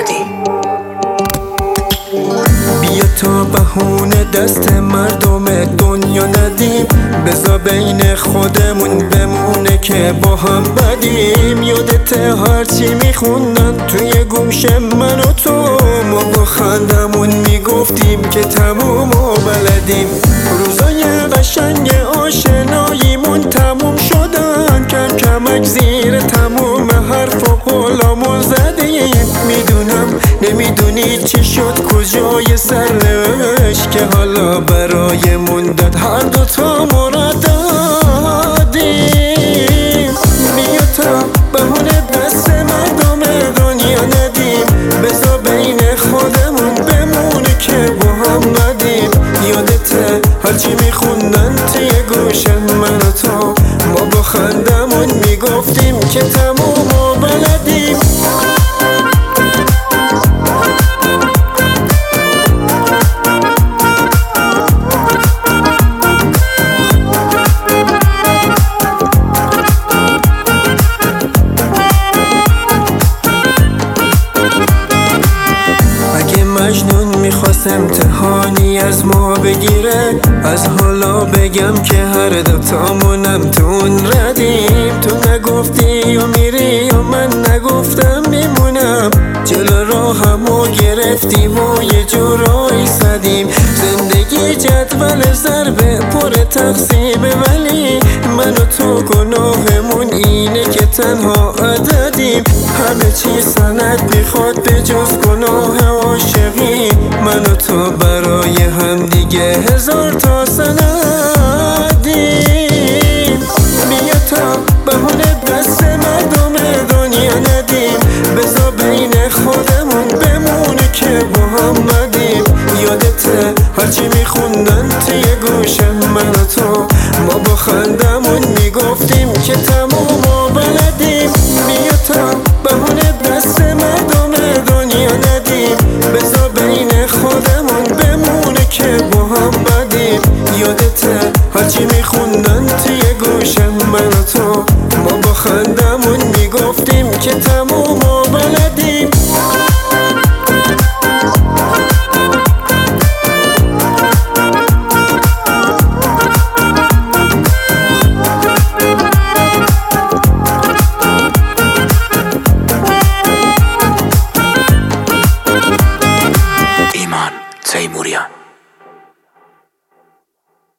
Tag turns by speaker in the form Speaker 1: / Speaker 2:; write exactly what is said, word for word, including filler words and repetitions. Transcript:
Speaker 1: محمدی.
Speaker 2: بیا تا بهونه دست مردم دنیا ندیم، بذار بین خودمون بمونه که با هم بدیم. یادت هرچی میخوندن توی گوش من و تو، ما با خندمون میگفتیم که تموم و بلدیم. روزای قشنگ آشناییمون تموم شدن، کم کمک زیر تموم حرف و قولامون زدیم. میدونم نمیدونی چی شد کجای سرش، که حالا برای موندن هر دوتا مرا دادیم. بیا تا بهونه دست مردم دنیا ندیم، بذار بین خودمون بمونه که با هم ندیم. یادته هرچی میخوندن توی گوش من و تو، ما با خندمون میگفتیم که تموم و بلدیم. مجنون میخواست امتحانی از ما بگیره، از حالا بگم که هر دوتامونم تو اون ردیم. تو نگفتی و میری و من نگفتم میمونم، جلو راهمو گرفتیم و یه جورایی زدیم. زندگی جدول ضربه پر تقسیم، ولی من و تو گناهمون اینه که تنها عددیم. همه چی سند میخواد به جز گناه عاشقی، من و تو برای هم دیگه هزار تا سندیم. بیا تا بهونه دست مردم دنیا ندیم، بذار بین خودمون بمونه که با هم ندیم. یادته هرچی میخوندن توی گوش من و تو، ما با خندمون میگفتیم که تموم و بلدیم. بیا تا بهونه دست مردم دنیا ندیم، بذار بین خودمون بمونه که با هم بدیم. یادته هرچی میخوندن توی گوش من و تو، ما با خندمون